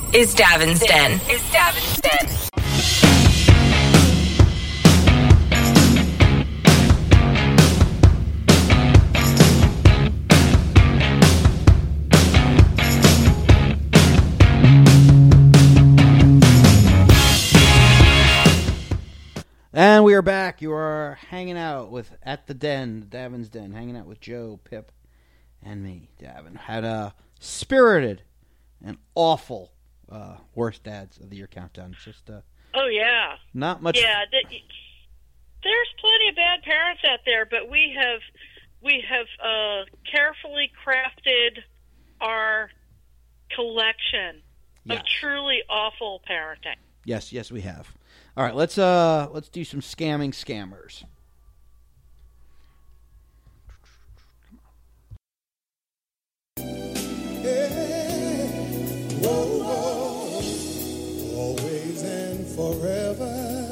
is Davin's Den. And we are back. You are hanging out with At the Den, Davin's Den, hanging out with Joe, Pip, and me, Davin. Had a spirited and awful worst dads of the year countdown. It's just oh yeah, not much. Yeah, there's plenty of bad parents out there, but we have carefully crafted our collection of truly awful parenting. Yes, we have. All right, let's do some scamming scammers. Hey, whoa, whoa, always and forever.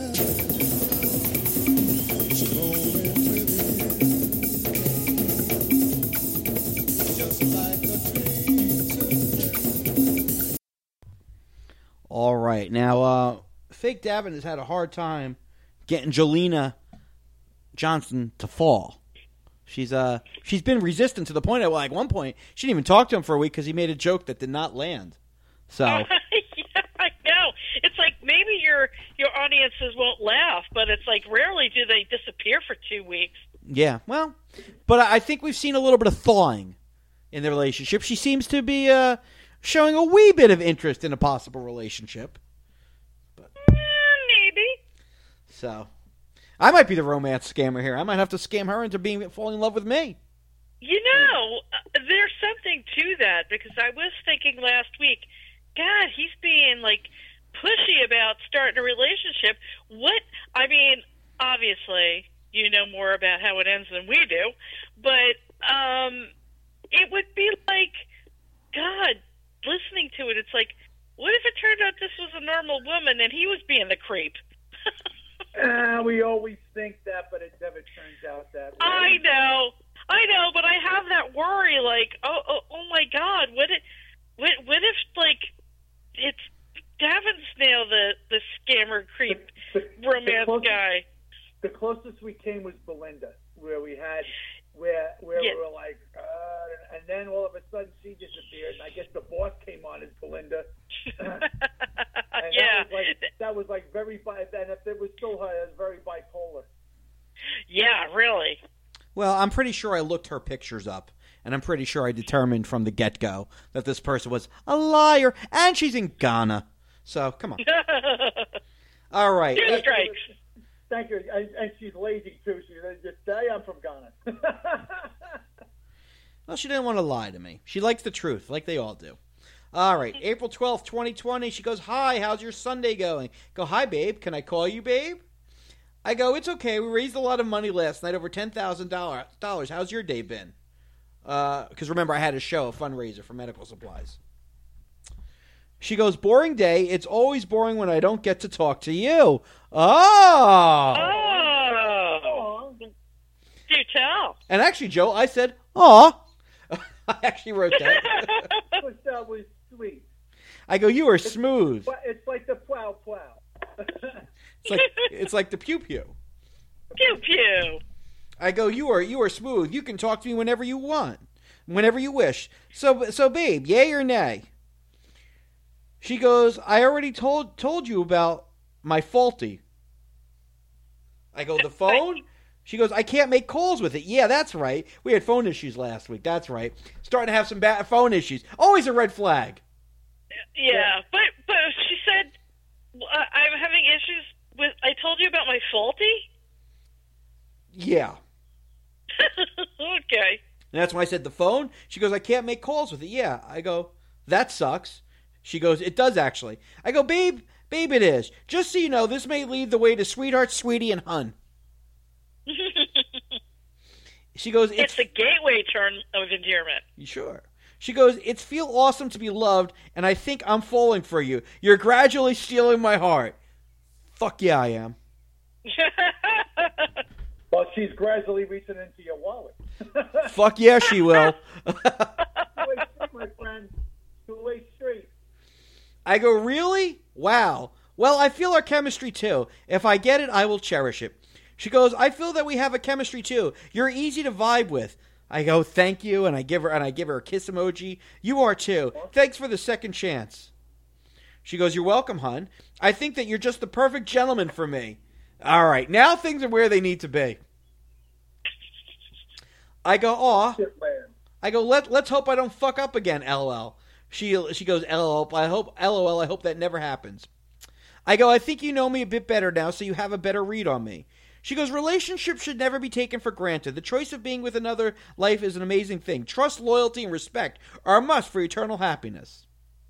Just like a tree. All right, now Fake Davin has had a hard time getting Jolena Johnson to fall. She's been resistant to the point at one point she didn't even talk to him for a week because he made a joke that did not land. So yeah, I know. It's like maybe your audiences won't laugh, but it's like rarely do they disappear for 2 weeks. Yeah, well, but I think we've seen a little bit of thawing in the relationship. She seems to be showing a wee bit of interest in a possible relationship. Maybe. So, I might be the romance scammer here. I might have to scam her into falling in love with me. You know, there's something to that, because I was thinking last week, God, he's being, pushy about starting a relationship. Obviously, you know more about how it ends than we do, but it would be like, God, listening to it, it's like, what if it turned out this was a normal woman and he was being the creep? We always think that, but it never turns out that way. I know, but I have that worry, oh my God, what if, it's Davin's now the scammer creep romance guy. The closest we came was Belinda, where we were like, and then all of a sudden she disappeared, and I guess the boss came on as Belinda. And that was very, and if it was still her, it was very bipolar. Yeah, really. Well, I'm pretty sure I looked her pictures up, and I'm pretty sure I determined from the get-go that this person was a liar, and she's in Ghana. So, come on. All right. Two strikes. Thank you. And she's lazy, too. She just say, I'm from Ghana. Well, she didn't want to lie to me. She likes the truth, like they all do. All right, April 12th, 2020. She goes, hi, how's your Sunday going? Go, hi, babe. Can I call you, babe? I go, it's okay. We raised a lot of money last night, over $10,000. How's your day been? Because remember, I had a show, a fundraiser for medical supplies. She goes, boring day. It's always boring when I don't get to talk to you. Oh. Do tell. And actually, Joe, I said, aw. I actually wrote that. That was sweet. I go, you are smooth. It's like the plow. It's like the pew pew. Pew pew. I go, you are smooth. You can talk to me whenever you want, whenever you wish. So babe, yay or nay? She goes, I already told you about my faulty. I go, the phone? She goes, I can't make calls with it. Yeah, that's right. We had phone issues last week. That's right. Starting to have some bad phone issues. Always a red flag. Yeah, but she said, I'm having issues with, I told you about my faulty? Yeah. Okay. And that's when I said the phone. She goes, I can't make calls with it. Yeah. I go, that sucks. She goes, it does actually. I go, babe, it is. Just so you know, this may lead the way to sweetheart, sweetie, and hun. She goes, it's a gateway term of endearment. Sure. She goes, it's feel awesome to be loved, and I think I'm falling for you. You're gradually stealing my heart. Fuck yeah, I am. Well, she's gradually reaching into your wallet. Fuck yeah, she will. Two-way street, my friend. Two-way street. I go, really? Wow. Well, I feel our chemistry too. If I get it, I will cherish it. She goes, I feel that we have a chemistry too. You're easy to vibe with. I go, thank you, and I give her a kiss emoji. You are too. Thanks for the second chance. She goes, you're welcome, hon. I think that you're just the perfect gentleman for me. All right, now things are where they need to be. I go, aw. I go, let's hope I don't fuck up again, LOL. She goes, LOL, I hope that never happens. I go, I think you know me a bit better now, so you have a better read on me. She goes, relationships should never be taken for granted. The choice of being with another life is an amazing thing. Trust, loyalty, and respect are a must for eternal happiness.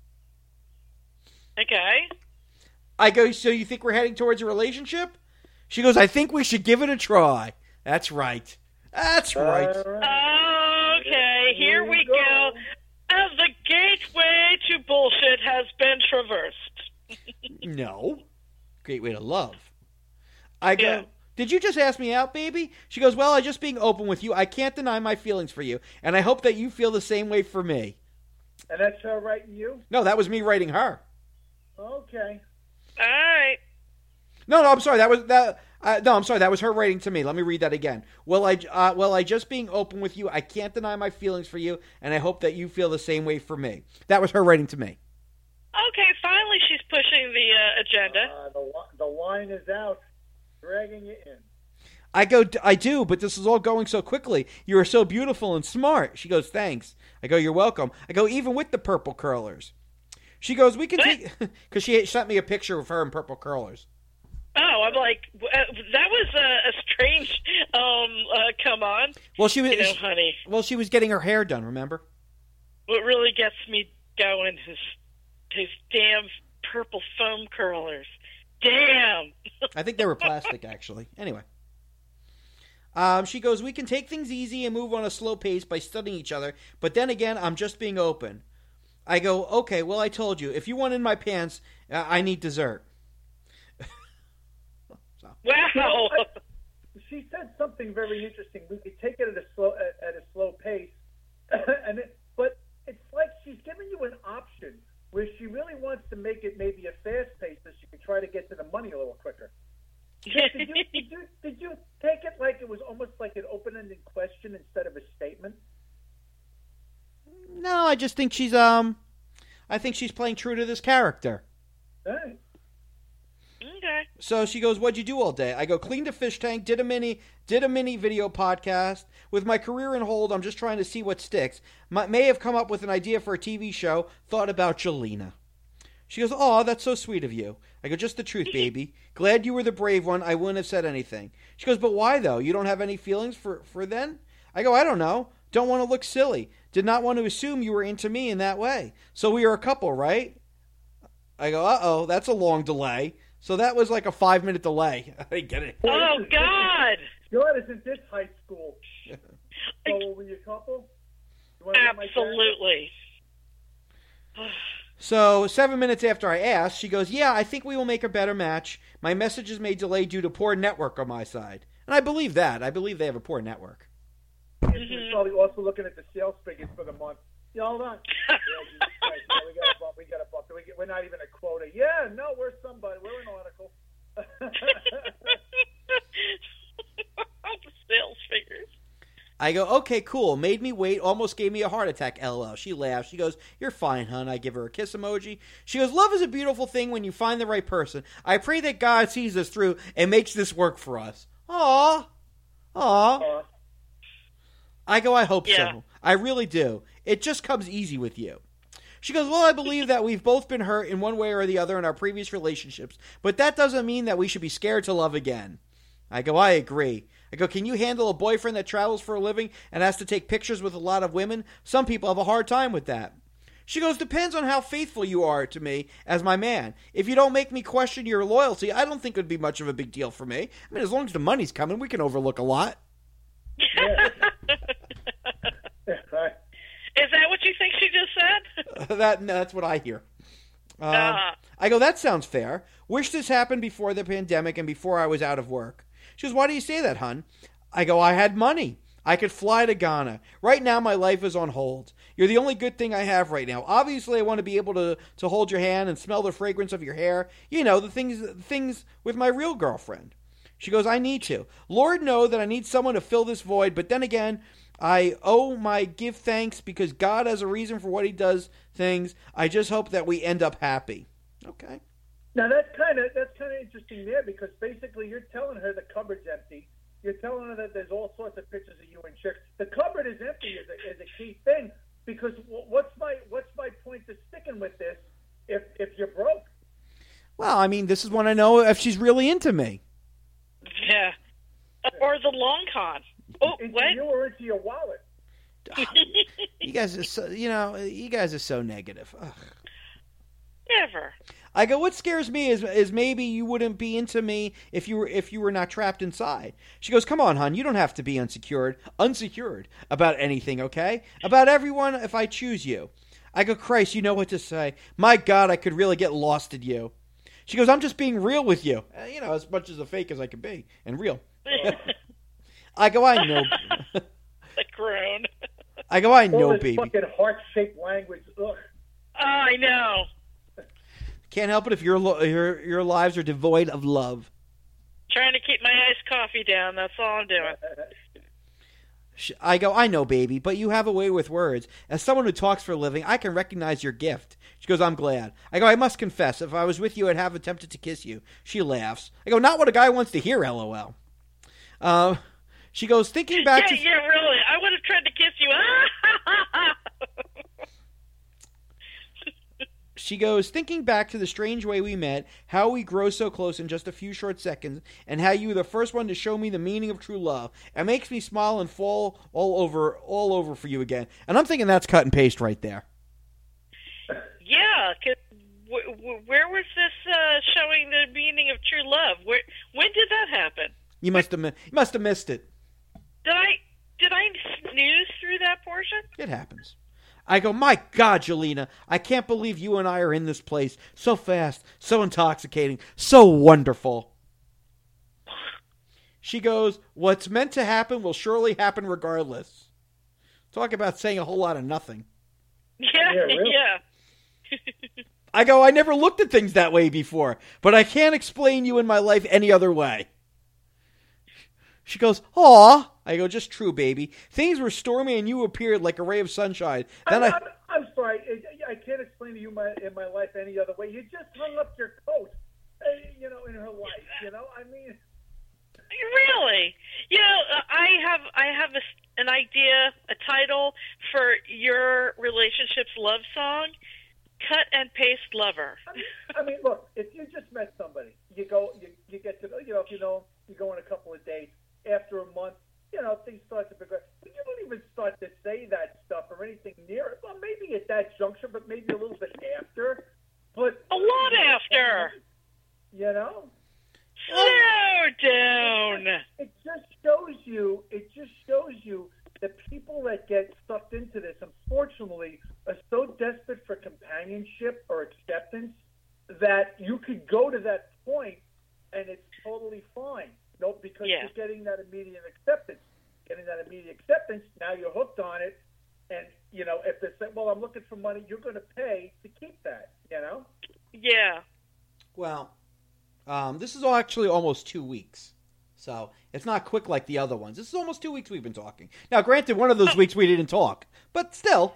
Okay. I go, so you think we're heading towards a relationship? She goes, I think we should give it a try. That's right. That's right. Okay, here we go. The gateway to bullshit has been traversed. No. Great way to love. I go, Yeah. Did you just ask me out, baby? She goes, well, I'm just being open with you. I can't deny my feelings for you, and I hope that you feel the same way for me. And that's her writing you? No, that was me writing her. Okay. All right. No, I'm sorry. I'm sorry. That was her writing to me. Let me read that again. Well, I just being open with you. I can't deny my feelings for you, and I hope that you feel the same way for me. That was her writing to me. Okay, finally she's pushing the agenda. The line is out, dragging you in. I go, I do, but this is all going so quickly. You are so beautiful and smart. She goes, thanks. I go, you're welcome. I go, even with the purple curlers. She goes, we can take, because she sent me a picture of her in purple curlers. Oh, I'm like, that was a strange, come on. Well, she was, honey. Well, she was getting her hair done, remember? What really gets me going is his damn purple foam curlers. Damn. I think they were plastic, actually. Anyway. She goes, we can take things easy and move on a slow pace by studying each other, but then again, I'm just being open. I go, okay, well, I told you. If you want in my pants, I need dessert. So. Wow. She said something very interesting. We could take it at a slow pace, but it's like she's giving you an option where she really wants to make it maybe a fast pace so she can try to get to the money a little quicker. Did you take it like it was almost like an open-ended question instead of a statement? No, I just think she's I think she's playing true to this character. Hey. Okay. So she goes, what'd you do all day? I go, cleaned a fish tank, did a mini video podcast. With my career in hold, I'm just trying to see what sticks. May have come up with an idea for a TV show, thought about Jelena. She goes, aw, that's so sweet of you. I go, just the truth, baby. Glad you were the brave one. I wouldn't have said anything. She goes, but why, though? You don't have any feelings for then? I go, I don't know. Don't want to look silly. Did not want to assume you were into me in that way. So we are a couple, right? I go, uh-oh, that's a long delay. So that was like a 5-minute delay. I get it. Oh, God. God, isn't this high school? So were you a couple? You wanna get my Absolutely. So 7 minutes after I asked, she goes, yeah, I think we will make a better match. My messages may delay due to poor network on my side. And I believe that. I believe they have a poor network. She's probably also looking at the sales figures for the month. Yeah, hold on. We got a bump. We're not even a quota. Yeah, no, we're somebody. We're an article. The sales figures. I go, okay, cool. Made me wait. Almost gave me a heart attack. LOL. She laughs. She goes, you're fine, hon. I give her a kiss emoji. She goes, love is a beautiful thing when you find the right person. I pray that God sees us through and makes this work for us. Aw. I go, I hope so. I really do. It just comes easy with you. She goes, well, I believe that we've both been hurt in one way or the other in our previous relationships, but that doesn't mean that we should be scared to love again. I go, I agree. I go, can you handle a boyfriend that travels for a living and has to take pictures with a lot of women? Some people have a hard time with that. She goes, depends on how faithful you are to me as my man. If you don't make me question your loyalty, I don't think it would be much of a big deal for me. I mean, as long as the money's coming, we can overlook a lot. Is that what you think she just said? That's what I hear. I go, that sounds fair. Wish this happened before the pandemic and before I was out of work. She goes, why do you say that, hun? I go, I had money. I could fly to Ghana. Right now, my life is on hold. You're the only good thing I have right now. Obviously, I want to be able to hold your hand and smell the fragrance of your hair. You know, the things with my real girlfriend. She goes, I need to. Lord know that I need someone to fill this void, but then again, I owe my give thanks because God has a reason for what he does things. I just hope that we end up happy. Okay. Now that's kind of interesting there, because basically you're telling her the cupboard's empty. You're telling her that there's all sorts of pictures of you and chicks. The cupboard is empty is a key thing, because what's my point to sticking with this if you're broke? Well, I mean, this is when I know if she's really into me. Yeah. Or the long con. Oh, into what? you or into your wallet? You guys are so, you guys are so negative. Ugh. Never. I go, what scares me is maybe you wouldn't be into me if you were not trapped inside. She goes, come on, hon, you don't have to be unsecured about anything, okay? About everyone if I choose you. I go, Christ, you know what to say. My God, I could really get lost in you. She goes, I'm just being real with you. As much as a fake as I could be, and real. I go, I know. The groan. I go, I All know, this baby. fucking heart-shaped language. Ugh. I know. Can't help it if your lives are devoid of love. Trying to keep my iced coffee down. That's all I'm doing. I go, I know, baby, but you have a way with words. As someone who talks for a living, I can recognize your gift. She goes, I'm glad. I go, I must confess, if I was with you, I'd have attempted to kiss you. She laughs. I go, not what a guy wants to hear, LOL. She goes, thinking back to... Yeah, really. I would have tried to kiss you. She goes, thinking back to the strange way we met, how we grow so close in just a few short seconds, and how you were the first one to show me the meaning of true love. It makes me smile and fall all over for you again. And I'm thinking that's cut and paste right there. Yeah, 'cause where was this showing the meaning of true love? When did that happen? You must have missed it. Did I snooze through that portion? It happens. I go, my God, Jelena, I can't believe you and I are in this place. So fast, so intoxicating, so wonderful. She goes, what's meant to happen will surely happen regardless. Talk about saying a whole lot of nothing. Yeah, really? yeah. I go, I never looked at things that way before, but I can't explain you in my life any other way. She goes, aw. I go, just true, baby. Things were stormy and you appeared like a ray of sunshine. Then I'm sorry. I can't explain to you in my life any other way. You just hung up your coat, in her life. I mean... Really? I have an idea, a title for your relationship's love song. Cut and paste lover. I mean, look, if you just met somebody, you get to know, if you go on a couple of dates, after a month, things start to progress. But you don't even start to say that stuff or anything near it. Well, maybe at that juncture, but maybe a little bit after. But a lot after. Slow down. It just shows you that people that get sucked into this, unfortunately, are so desperate for companionship or acceptance that you could go to that point and it's totally fine. Because you're getting that immediate acceptance. Now you're hooked on it. And, if they say, well, I'm looking for money, you're going to pay to keep that, Yeah. Well, this is actually almost 2 weeks. So it's not quick like the other ones. This is almost 2 weeks we've been talking. Now, granted, one of those weeks we didn't talk. But still.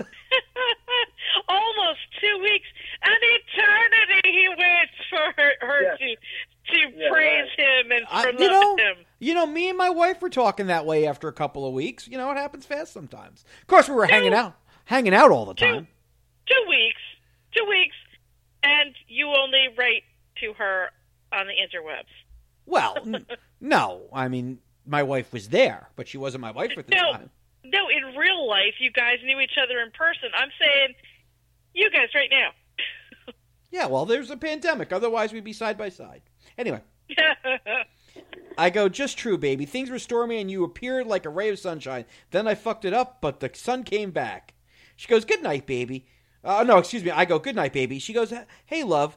Almost 2 weeks. An eternity he waits for her to praise him and for love him. Me and my wife were talking that way after a couple of weeks. It happens fast sometimes. Of course, we were hanging out all the time. 2 weeks. 2 weeks. And you only write to her on the interwebs. Well, no. I mean, my wife was there, but she wasn't my wife at the time. No, in real life, you guys knew each other in person. I'm saying, you guys right now. Yeah, well, there's a pandemic. Otherwise, we'd be side by side. Anyway. I go, just true, baby. Things were stormy and you appeared like a ray of sunshine. Then I fucked it up, but the sun came back. She goes, good night, baby. No, excuse me. I go, good night, baby. She goes, hey, love,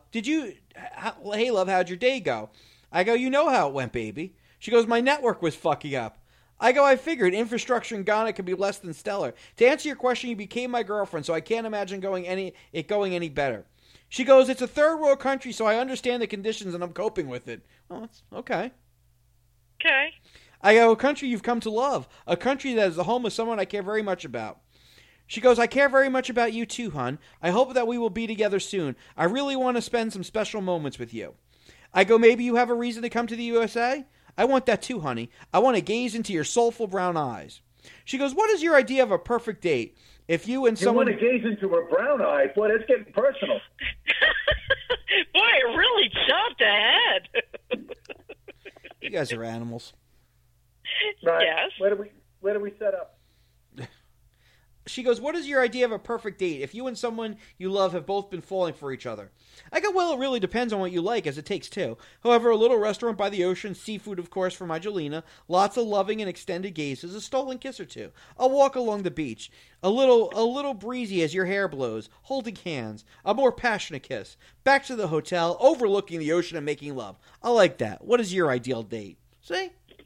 how'd your day go? I go, you know how it went, baby. She goes, my network was fucking up. I go, I figured infrastructure in Ghana could be less than stellar. To answer your question, you became my girlfriend, so I can't imagine going any better. She goes, it's a third world country, so I understand the conditions and I'm coping with it. Oh, that's okay. Okay. I go, a country you've come to love. A country that is the home of someone I care very much about. She goes, I care very much about you too, hon. I hope that we will be together soon. I really want to spend some special moments with you. I go, maybe you have a reason to come to the USA? I want that too, honey. I want to gaze into your soulful brown eyes. She goes, what is your idea of a perfect date? If you and someone... You want to gaze into her brown eyes? Boy, that's getting personal. Boy, it really jumped ahead. You guys are animals. Right. Yes. Where do we set up? She goes, what is your idea of a perfect date? If you and someone you love have both been falling for each other. I go, well, it really depends on what you like, as it takes two. However, a little restaurant by the ocean, seafood, of course, for my Jelena, lots of loving and extended gazes, a stolen kiss or two, a walk along the beach, a little breezy as your hair blows, holding hands, a more passionate kiss, back to the hotel, overlooking the ocean and making love. I like that. What is your ideal date? See?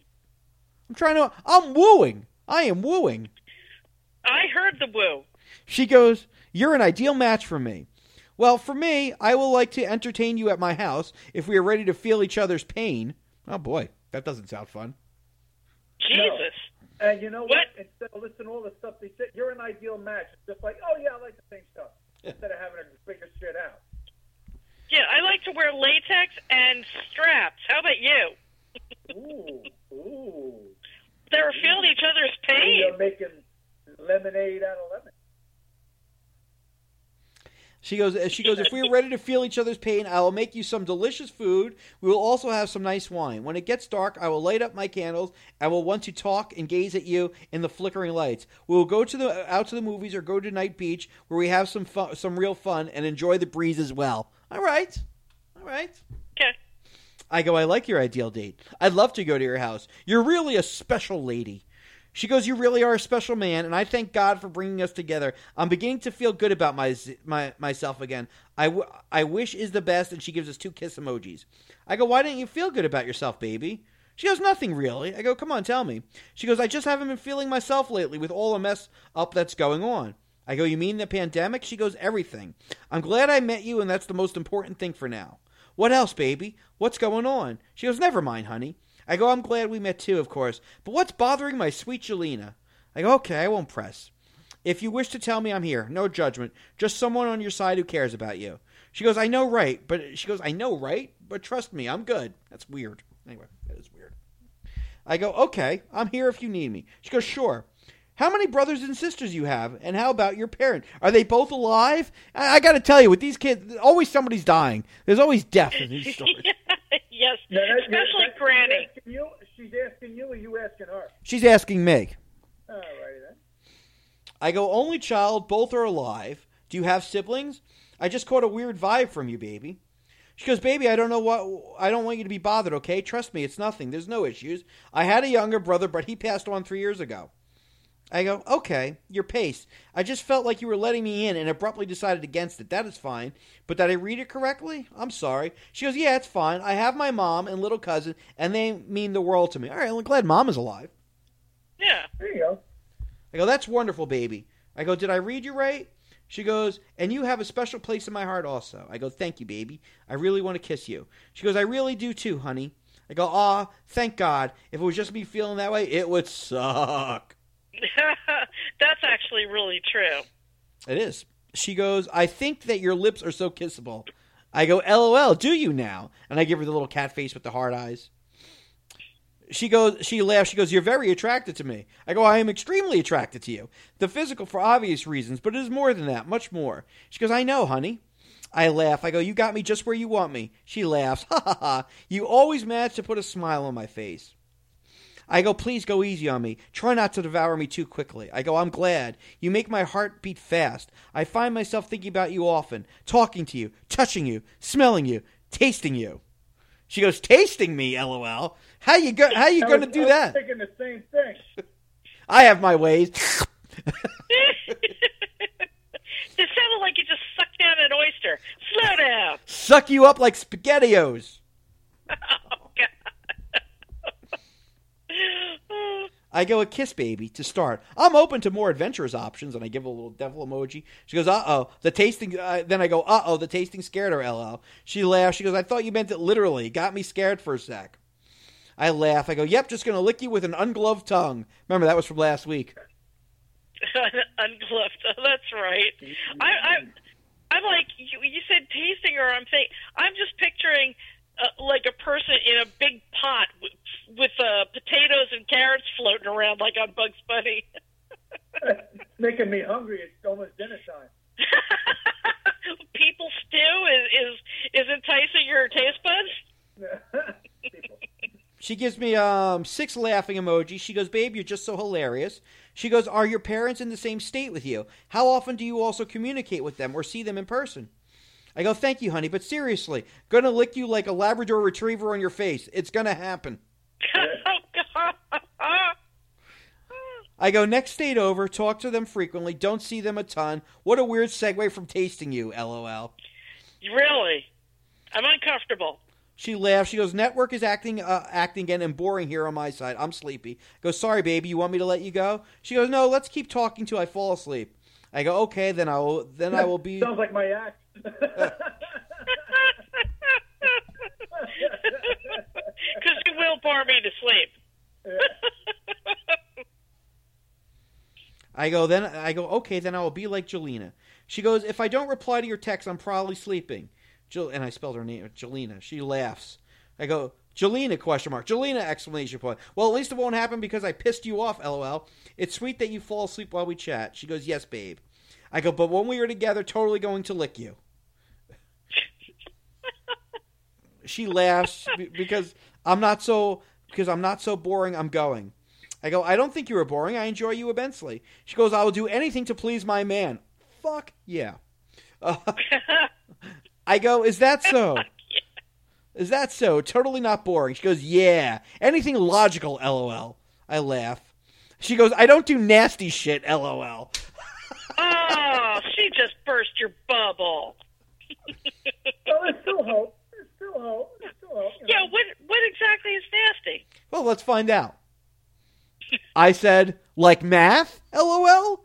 I'm wooing. I am wooing. I heard the woo. She goes, you're an ideal match for me. Well, for me, I will like to entertain you at my house if we are ready to feel each other's pain. Oh, boy. That doesn't sound fun. Jesus. No. And you know what? What? Instead of listening to all the stuff they said, you're an ideal match. It's just like, oh, yeah, I like the same stuff. Instead of having to figure shit out. Yeah, I like to wear latex and straps. How about you? Ooh. They're feeling each other's pain. You're making lemonade out of lemon. She goes, if we are ready to feel each other's pain, I will make you some delicious food. We will also have some nice wine. When it gets dark, I will light up my candles. I will want to talk and gaze at you in the flickering lights. We will go out to the movies or go to Night Beach where we have some real fun and enjoy the breeze as well. All right. Okay. I go, I like your ideal date. I'd love to go to your house. You're really a special lady. She goes, you really are a special man, and I thank God for bringing us together. I'm beginning to feel good about myself again. I wish is the best, and she gives us 2 kiss emojis. I go, why didn't you feel good about yourself, baby? She goes, nothing really. I go, come on, tell me. She goes, I just haven't been feeling myself lately with all the mess up that's going on. I go, you mean the pandemic? She goes, everything. I'm glad I met you, and that's the most important thing for now. What else, baby? What's going on? She goes, never mind, honey. I go, I'm glad we met too, of course. But what's bothering my sweet Jelena? I go, okay, I won't press. If you wish to tell me, I'm here. No judgment. Just someone on your side who cares about you. She goes, I know, right? But trust me, I'm good. That's weird. Anyway, that is weird. I go, okay, I'm here if you need me. She goes, sure. How many brothers and sisters you have? And how about your parents? Are they both alive? I got to tell you, with these kids, always somebody's dying. There's always death in these stories. Yes, especially Granny. She's asking you, or you asking her? She's asking me. All righty then. I go, only child, both are alive. Do you have siblings? I just caught a weird vibe from you, baby. She goes, baby, I don't want you to be bothered, okay? Trust me, it's nothing. There's no issues. I had a younger brother, but he passed on 3 years ago. I go, okay, your pace. I just felt like you were letting me in and abruptly decided against it. That is fine. But did I read it correctly? I'm sorry. She goes, yeah, it's fine. I have my mom and little cousin, and they mean the world to me. All right, I'm glad mom is alive. Yeah. There you go. I go, that's wonderful, baby. I go, did I read you right? She goes, and you have a special place in my heart also. I go, thank you, baby. I really want to kiss you. She goes, I really do too, honey. I go, thank God. If it was just me feeling that way, it would suck. That's actually really true. It is. She goes, I think that your lips are so kissable. I go, LOL, do you now? And I give her the little cat face with the hard eyes. She laughs, she goes, you're very attracted to me. I go, I am extremely attracted to you. The physical for obvious reasons, but it is more than that, much more. She goes, I know, honey. I laugh. I go, you got me just where you want me. She laughs, ha ha ha. You always manage to put a smile on my face. I go, please go easy on me. Try not to devour me too quickly. I go, I'm glad. You make my heart beat fast. I find myself thinking about you often, talking to you, touching you, smelling you, tasting you. She goes, tasting me, LOL. How you going to do that? I was thinking the same thing. I have my ways. It sounded like you just sucked down an oyster. Slow down. Suck you up like SpaghettiOs. Oh, God. I go, a kiss, baby, to start. I'm open to more adventurous options, and I give a little devil emoji. She goes, uh-oh, the tasting, then I go, uh-oh, the tasting scared her, LL. She laughs. She goes, I thought you meant it literally. Got me scared for a sec. I laugh. I go, yep, just going to lick you with an ungloved tongue. Remember, that was from last week. Ungloved. Oh, that's right. I'm like, you said tasting her. I'm just picturing like a person in a big pot with potatoes and carrots floating around like on Bugs Bunny. Making me hungry. It's almost dinner time. People stew is enticing your taste buds? People. She gives me 6 laughing emojis. She goes, babe, you're just so hilarious. She goes, are your parents in the same state with you? How often do you also communicate with them or see them in person? I go, thank you, honey, but seriously, gonna lick you like a Labrador Retriever on your face. It's gonna happen. Oh, God. I go, next state over, talk to them frequently, don't see them a ton. What a weird segue from tasting you, LOL. Really? I'm uncomfortable. She laughs. She goes, network is acting again and boring here on my side. I'm sleepy. I go, sorry, baby, you want me to let you go? She goes, no, let's keep talking till I fall asleep. I go, okay, then I will be... Sounds like my act. Because you will bore me to sleep. I go, okay, then I will be like Jelena. She goes, if I don't reply to your text, I'm probably sleeping. And I spelled her name, Jelena. She laughs. I go, Jelena, question mark. Jelena, exclamation point. Well, at least it won't happen because I pissed you off, LOL. It's sweet that you fall asleep while we chat. She goes, yes, babe. I go, but when we are together, totally going to lick you. She laughs because I'm not so boring, I'm going. I go, I don't think you were boring. I enjoy you immensely. She goes, I will do anything to please my man. Fuck yeah. I go, is that so? Is that so? Totally not boring. She goes, yeah. Anything logical, LOL. I laugh. She goes, I don't do nasty shit, LOL. Oh, she just burst your bubble. Well, there's still hope. There's still hope. Yeah, what exactly is nasty? Well, let's find out. I said, like math, LOL?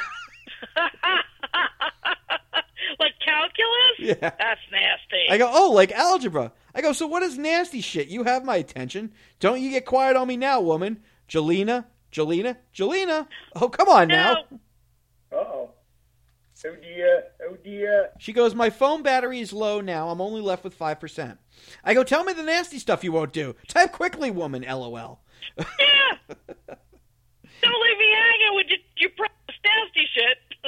Like calculus? Yeah. That's nasty. I go, oh, like algebra. I go, so what is nasty shit? You have my attention. Don't you get quiet on me now, woman. Jelena. Oh, come on now. Uh-oh. Oh, dear. She goes, my phone battery is low now. I'm only left with 5%. I go, tell me the nasty stuff you won't do. Type quickly, woman, LOL. Yeah. Don't leave me hanging with you promise nasty shit.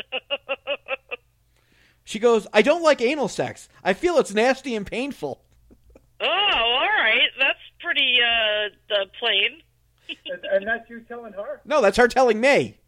She goes, I don't like anal sex. I feel it's nasty and painful. Oh, all right. That's pretty plain. And that's you telling her? No, that's her telling me.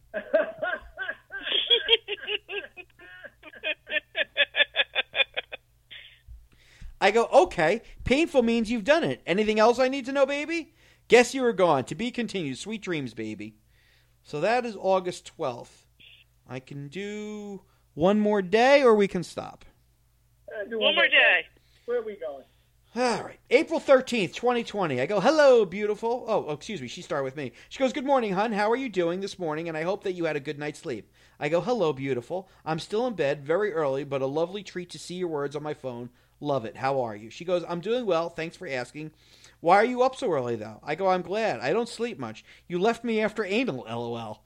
I go, okay, painful means you've done it. Anything else I need to know, baby? Guess you were gone. To be continued. Sweet dreams, baby. So that is August 12th. I can do one more day or we can stop. One more day. Where are we going? All right. April 13th, 2020. I go, hello, beautiful. Oh, excuse me. She started with me. She goes, good morning, hun. How are you doing this morning? And I hope that you had a good night's sleep. I go, hello, beautiful. I'm still in bed, very early, but a lovely treat to see your words on my phone. Love it. How are you? She goes, I'm doing well. Thanks for asking. Why are you up so early, though? I go, I'm glad. I don't sleep much. You left me after anal, LOL.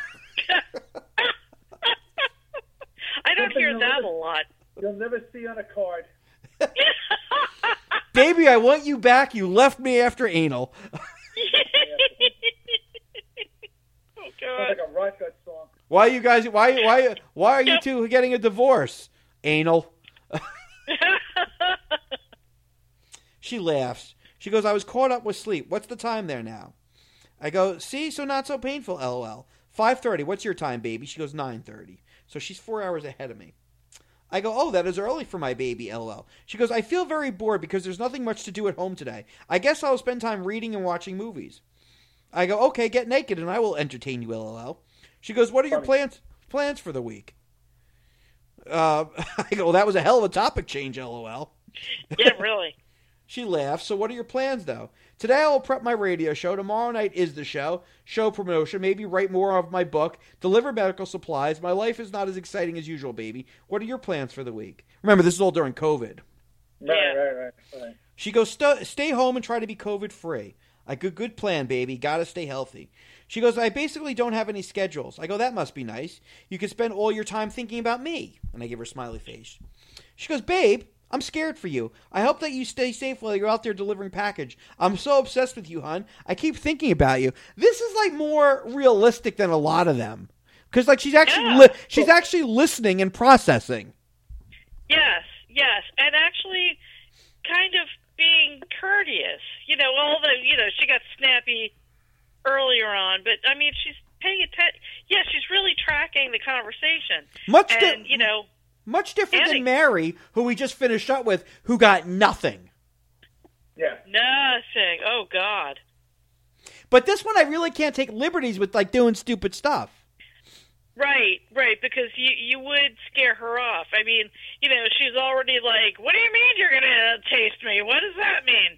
I don't hear that a lot. You'll never see on a card. Baby, I want you back. You left me after anal. Oh, Sounds God. like a rock gut song. Why you guys? Why are you two getting a divorce? Anal. She laughs. She goes, I was caught up with sleep. What's the time there now? I go, see, so not so painful, LOL. 5:30. What's your time, baby? She goes, 9:30. So she's 4 hours ahead of me. I go, oh, that is early for my baby, LOL. She goes, I feel very bored because there's nothing much to do at home today. I guess I'll spend time reading and watching movies. I go, okay, get naked and I will entertain you, LOL. She goes, what are your plans for the week? I go, well, that was a hell of a topic change, LOL. Yeah, really. She laughs. So what are your plans, though? Today I will prep my radio show. Tomorrow night is the show promotion, maybe write more of my book, deliver medical supplies. My life is not as exciting as usual, baby. What are your plans for the week? Remember, this is all during COVID. Right. She goes, stay home and try to be COVID-free. I go, good plan, baby. Gotta stay healthy. She goes, I basically don't have any schedules. I go, that must be nice. You can spend all your time thinking about me. And I give her a smiley face. She goes, babe, I'm scared for you. I hope that you stay safe while you're out there delivering package. I'm so obsessed with you, hon. I keep thinking about you. This is like more realistic than a lot of them. Because like she's actually she's actually listening and processing. Yes, and actually kind of being courteous. She got snappy earlier on, but I mean, she's paying attention. Yeah, she's really tracking the conversation. Much different than Mary, who we just finished up with, who got nothing. Yeah. Nothing. Oh, God. But this one, I really can't take liberties with, like, doing stupid stuff. Right, because you would scare her off. I mean, she's already like, what do you mean you're going to taste me? What does that mean?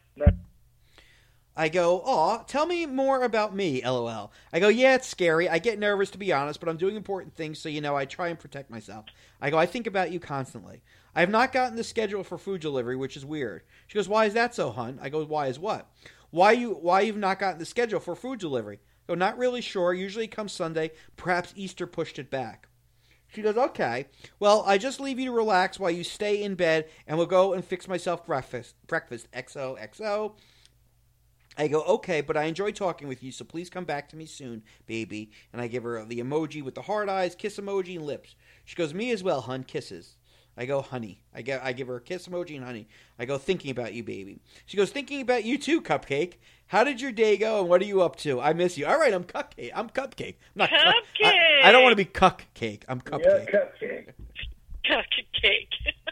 I go, aw, tell me more about me, LOL. I go, yeah, it's scary. I get nervous, to be honest, but I'm doing important things, so, I try and protect myself. I go, I think about you constantly. I have not gotten the schedule for food delivery, which is weird. She goes, why is that so, hun? I go, why is what? Why you've not gotten the schedule for food delivery? I go, not really sure. Usually it comes Sunday. Perhaps Easter pushed it back. She goes, okay. Well, I just leave you to relax while you stay in bed, and we'll go and fix myself breakfast. XOXO. I go, okay, but I enjoy talking with you, so please come back to me soon, baby. And I give her the emoji with the heart eyes, kiss emoji, and lips. She goes, me as well, hun, kisses. I go, honey. I give her a kiss emoji and honey. I go, thinking about you, baby. She goes, thinking about you too, Cupcake. How did your day go, and what are you up to? I miss you. All right, I'm Cupcake. I'm Cupcake. I'm not Cupcake. I don't want to be Cupcake. I'm Cupcake. Yeah, Cupcake. Cupcake.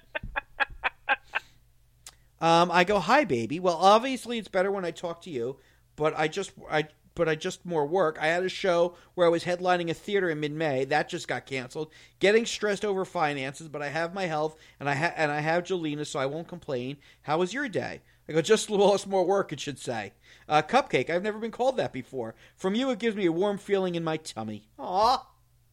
I go, hi, baby. Well, obviously it's better when I talk to you, but I just more work. I had a show where I was headlining a theater in mid-May. That just got canceled. Getting stressed over finances, but I have my health, and I have Jolena, so I won't complain. How was your day? I go, just lost more work, it should say. Cupcake, I've never been called that before. From you, it gives me a warm feeling in my tummy. Aw.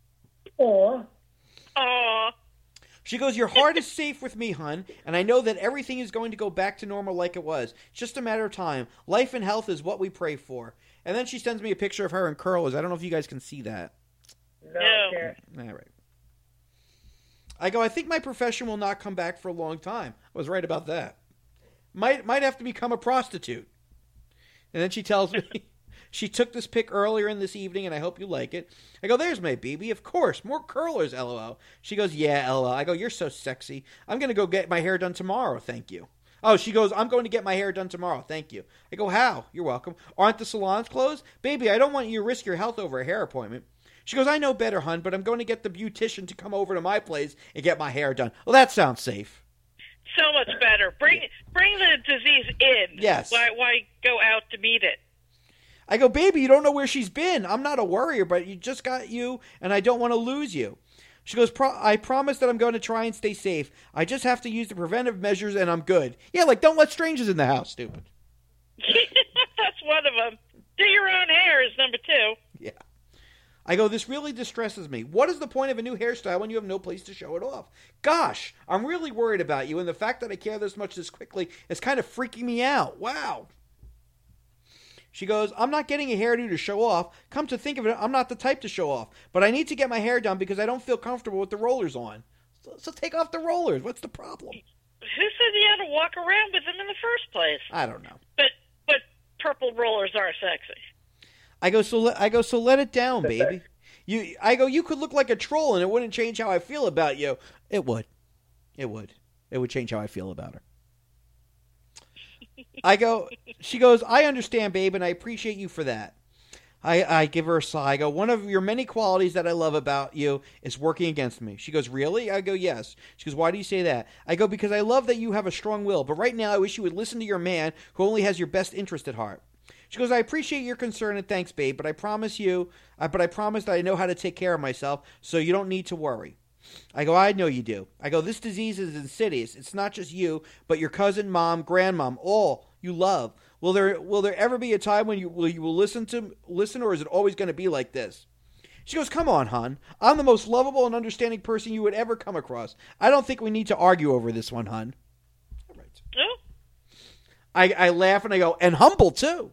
She goes, your heart is safe with me, hun, and I know that everything is going to go back to normal like it was. It's just a matter of time. Life and health is what we pray for. And then she sends me a picture of her in curlers. I don't know if you guys can see that. No, I can't. All right. I go, I think my profession will not come back for a long time. I was right about that. Might have to become a prostitute. And then she tells me, she took this pic earlier in this evening, and I hope you like it. I go, there's my baby. Of course, more curlers, LOL. She goes, yeah, LOL. I go, you're so sexy. I'm going to go get my hair done tomorrow, thank you. Oh, she goes, I'm going to get my hair done tomorrow, thank you. I go, how? You're welcome. Aren't the salons closed? Baby, I don't want you to risk your health over a hair appointment. She goes, I know better, hun, but I'm going to get the beautician to come over to my place and get my hair done. Well, that sounds safe. So much better. Bring the disease in. Yes. Why go out to meet it? I go, baby, you don't know where she's been. I'm not a worrier, but you just got you, and I don't want to lose you. She goes, I promise that I'm going to try and stay safe. I just have to use the preventive measures, and I'm good. Yeah, like, don't let strangers in the house, stupid. That's one of them. Do your own hair is number 2. Yeah. I go, this really distresses me. What is the point of a new hairstyle when you have no place to show it off? Gosh, I'm really worried about you, and the fact that I care this much this quickly is kind of freaking me out. Wow. She goes, I'm not getting a hairdo to show off. Come to think of it, I'm not the type to show off. But I need to get my hair done because I don't feel comfortable with the rollers on. So take off the rollers. What's the problem? Who said you had to walk around with them in the first place? I don't know. But purple rollers are sexy. I go, so let it down, baby. You could look like a troll and it wouldn't change how I feel about you. It would. It would change how I feel about her. She goes, I understand, babe, and I appreciate you for that. I give her a sigh. I go, one of your many qualities that I love about you is working against me. She goes, really? I go, yes. She goes, why do you say that? I go, because I love that you have a strong will, but right now I wish you would listen to your man who only has your best interest at heart. She goes, I appreciate your concern and thanks, babe, but I promise that I know how to take care of myself, so you don't need to worry. I go, I know you do. I go, this disease is insidious. It's not just you, but your cousin, mom, grandmom, all you love. Will there ever be a time when you will listen, or is it always going to be like this? She goes, come on, hon. I'm the most lovable and understanding person you would ever come across. I don't think we need to argue over this one, hon. All right. Oh. I laugh and I go, and humble too.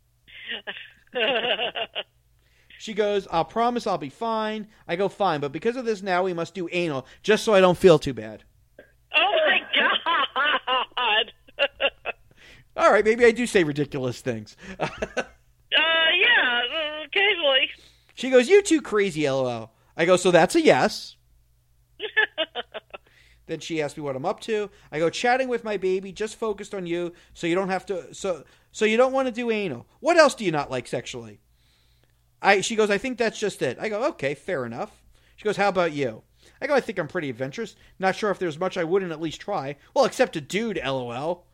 She goes, I'll promise I'll be fine. I go, fine, but because of this now we must do anal, just so I don't feel too bad. Oh, my God. All right, maybe I do say ridiculous things. Yeah, occasionally. She goes, you too crazy, LOL. I go, so that's a yes. Then she asked me what I'm up to. I go, chatting with my baby, just focused on you, so you don't have to, so you don't want to do anal. What else do you not like sexually? She goes, I think that's just it. I go, okay, fair enough. She goes, how about you? I go, I think I'm pretty adventurous. Not sure if there's much I wouldn't at least try. Well, except a dude, LOL.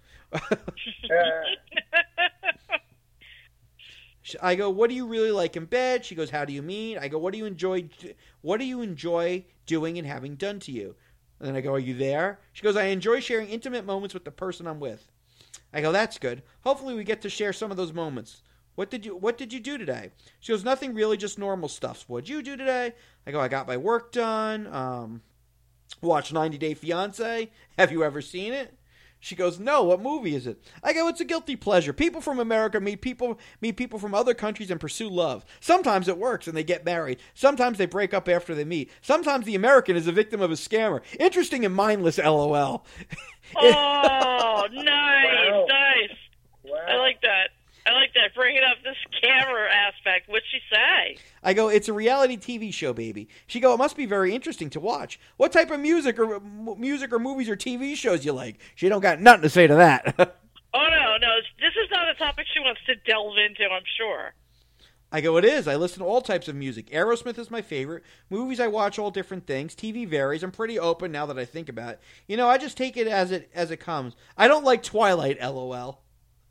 I go, what do you really like in bed? She goes, how do you mean? I go, what do you enjoy doing and having done to you? And then I go, are you there? She goes, I enjoy sharing intimate moments with the person I'm with. I go, that's good. Hopefully we get to share some of those moments. What did you do today? She goes, nothing really, just normal stuff. What'd you do today? I go, I got my work done. Watched 90 Day Fiancé. Have you ever seen it? She goes, no, what movie is it? I go, it's a guilty pleasure. People from America meet people from other countries and pursue love. Sometimes it works and they get married. Sometimes they break up after they meet. Sometimes the American is a victim of a scammer. Interesting and mindless, LOL. Oh, nice, Wow. nice. Wow. I like that. Bringing up this camera aspect. What'd she say? I go, it's a reality TV show, baby. She go, it must be very interesting to watch. What type of music or movies or TV shows you like? She don't got nothing to say to that. Oh, no. This is not a topic she wants to delve into, I'm sure. I go, it is. I listen to all types of music. Aerosmith is my favorite. Movies, I watch all different things. TV varies. I'm pretty open now that I think about it. You know, I just take it as it comes. I don't like Twilight, LOL.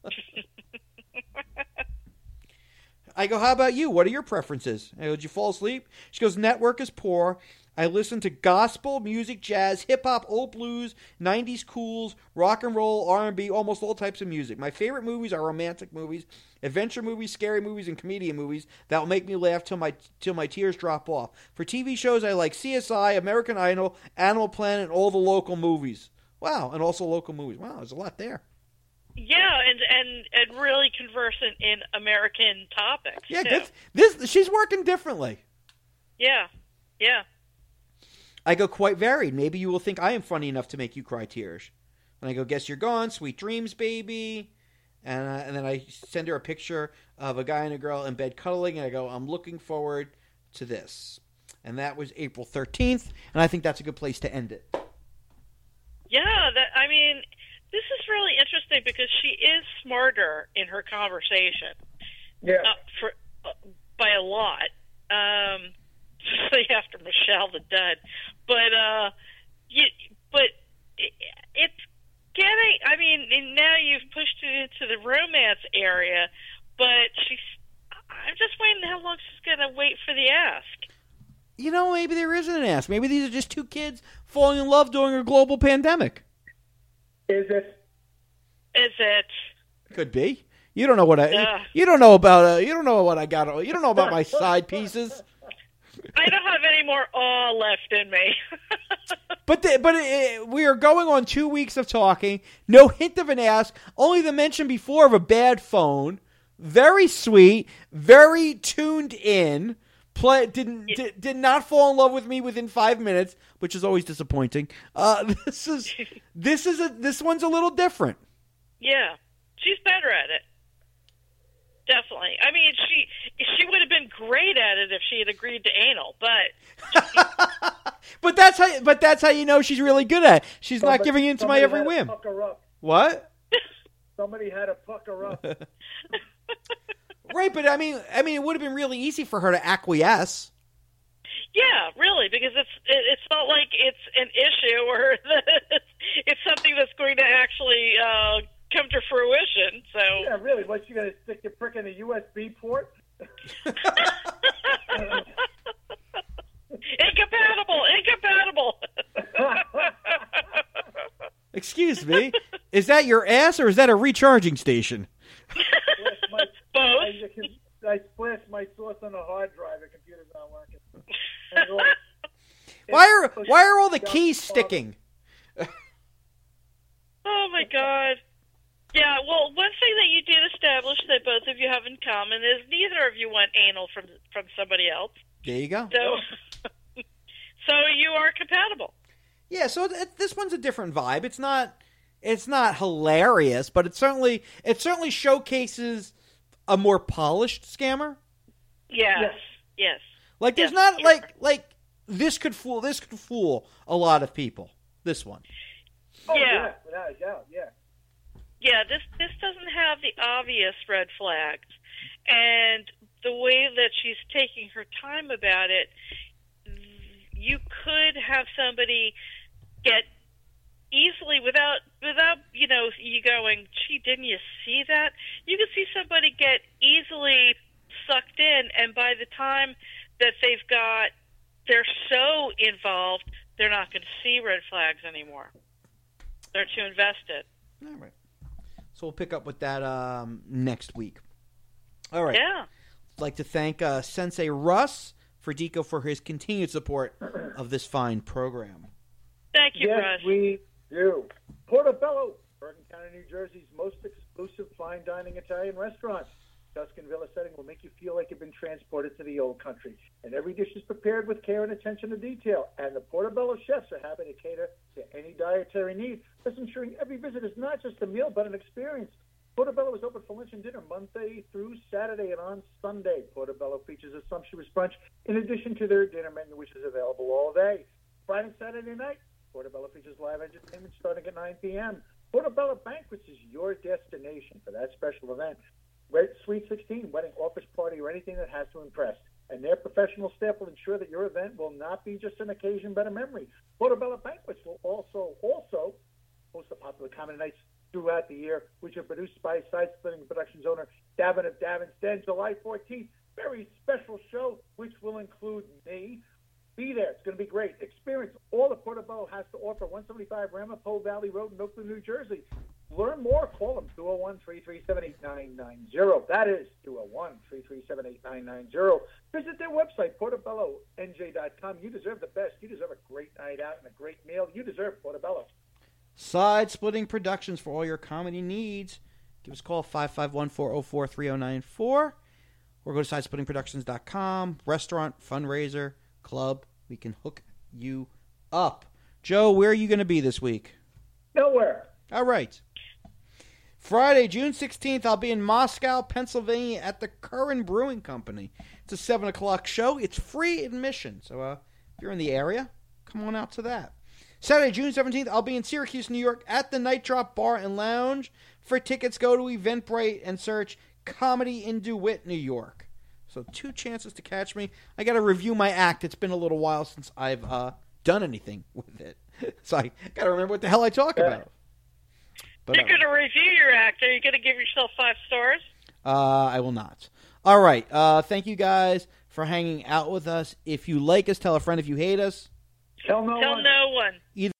I go, how about you? What are your preferences? I go, did you fall asleep? She goes, network is poor. I listen to gospel, music, jazz, hip-hop, old blues, 90s cools, rock and roll, R&B, almost all types of music. My favorite movies are romantic movies, adventure movies, scary movies, and comedian movies that will make me laugh till my tears drop off. For TV shows, I like CSI, American Idol, Animal Planet, and all the local movies. Wow, and also local movies. Wow, there's a lot there. Yeah, and really conversant in American topics. Yeah, too. this she's working differently. Yeah. I go, quite varied. Maybe you will think I am funny enough to make you cry tears. And I go, guess you're gone. Sweet dreams, baby. And then I send her a picture of a guy and a girl in bed cuddling. And I go, I'm looking forward to this. And that was April 13th. And I think that's a good place to end it. Yeah, this is really interesting because she is smarter in her conversation. Yeah. By a lot. Especially after Michelle the Dud. But it's getting, and now you've pushed it into the romance area, but I'm just waiting how long she's going to wait for the ask. You know, maybe there isn't an ask. Maybe these are just two kids falling in love during a global pandemic. Is it? Could be. You don't know what you don't know about you don't know what I got. You don't know about my side pieces. I don't have any more awe left in me. But we are going on 2 weeks of talking. No hint of an ask. Only the mention before of a bad phone. Very sweet. Very tuned in. Did not fall in love with me within 5 minutes, which is always disappointing. This one's a little different. Yeah, she's better at it. Definitely. She would have been great at it if she had agreed to anal, but but that's how you know she's really good at it. She's not giving in to my every whim. Fuck her up. What? Somebody had to fuck her up. Right, but it would have been really easy for her to acquiesce. Yeah, really, because it's not like it's an issue or it's something that's going to actually come to fruition. So yeah, really, what, you gonna stick your prick in a USB port? Incompatible. Excuse me. Is that your ass or is that a recharging station? Both. I splashed my sauce on a hard drive. The computer's not working. Why are all the keys sticking? Oh, my God. Yeah, well, one thing that you did establish that both of you have in common is neither of you want anal from somebody else. There you go. So you are compatible. Yeah, so this one's a different vibe. It's not hilarious, but it certainly showcases a more polished scammer. Yes. Like there's not like this could fool a lot of people. This one. Oh, Yeah. Yeah. Yeah, this doesn't have the obvious red flags. And the way that she's taking her time about it, you could have somebody get easily, without you going, gee, didn't you see that? You could see somebody get easily sucked in, and by the time that they're so involved, they're not going to see red flags anymore. They're too invested. All right. So we'll pick up with that next week. All right. Yeah. I'd like to thank Sensei Russ Ferdico for his continued support of this fine program. Thank you, Yes, Russ. we do. Portobello, Bergen County, New Jersey's most exclusive fine dining Italian restaurant. Tuscan villa setting will make you feel like you've been transported to the old country. And every dish is prepared with care and attention to detail. And the Portobello chefs are happy to cater to any dietary need, thus ensuring every visit is not just a meal, but an experience. Portobello is open for lunch and dinner Monday through Saturday and on Sunday. Portobello features a sumptuous brunch in addition to their dinner menu, which is available all day. Friday and Saturday night, Portobello features live entertainment starting at 9 p.m. Portobello Banquets is your destination for that special event. Sweet 16, wedding, office party, or anything that has to impress. And their professional staff will ensure that your event will not be just an occasion but a memory. Portobello Banquets will also host the popular comedy nights throughout the year, which are produced by Side Splitting Productions owner Davin of Davin's Den, July 14th. Very special show, which will include me. Be there. It's going to be great. Experience all that Portobello has to offer. 175 Ramapo Valley Road in Oakland, New Jersey. Learn more. Call them, 201-337-8990. That is 201-337-8990. Visit their website, portobellonj.com. You deserve the best. You deserve a great night out and a great meal. You deserve Portobello. Side Splitting Productions for all your comedy needs. Give us a call, 551-404-3094. Or go to sidesplittingproductions.com. Restaurant, fundraiser, club. We can hook you up. Joe, where are you going to be this week? Nowhere. All right. Friday, June 16th, I'll be in Moscow, Pennsylvania at the Curran Brewing Company. It's a 7 o'clock show. It's free admission. So if you're in the area, come on out to that. Saturday, June 17th, I'll be in Syracuse, New York at the Night Drop Bar and Lounge. For tickets, go to Eventbrite and search Comedy in DeWitt, New York. So 2 chances to catch me. I got to review my act. It's been a little while since I've done anything with it. So I got to remember what the hell I talk about. But, You're going to review your act. Are you going to give yourself 5 stars? I will not. All right. Thank you guys for hanging out with us. If you like us, tell a friend. If you hate us, Tell no one. Tell no one. Either